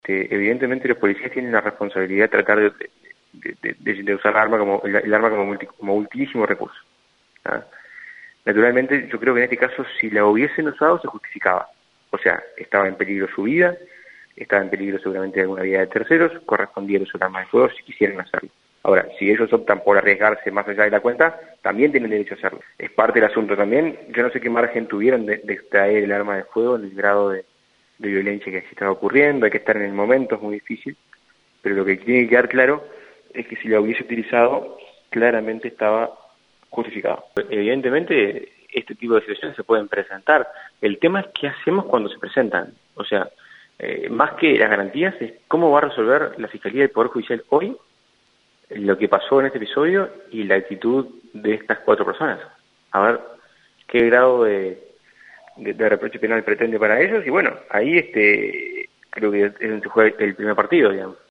Evidentemente los policías tienen la responsabilidad de tratar de usar el arma como ultimísimo recurso. ¿Ah? Naturalmente, yo creo que en este caso, si la hubiesen usado, se justificaba. O sea, estaba en peligro su vida, estaba en peligro seguramente alguna vida de terceros, correspondía el uso del arma de fuego si quisieran hacerlo. Ahora, si ellos optan por arriesgarse más allá de la cuenta, también tienen derecho a hacerlo. Es parte del asunto también. Yo no sé qué margen tuvieron de extraer el arma de fuego en el grado de violencia que se estaba ocurriendo. Hay que estar en el momento, es muy difícil. Pero lo que tiene que quedar claro es que si la hubiese utilizado, claramente estaba justificado. Evidentemente, este tipo de situaciones se pueden presentar. El tema es qué hacemos cuando se presentan. O sea, más que las garantías, es cómo va a resolver la Fiscalía del Poder Judicial hoy lo que pasó en este episodio y la actitud de estas 4 personas. A ver qué grado de reproche penal pretende para ellos. Y bueno, ahí creo que es donde se juega el primer partido, digamos.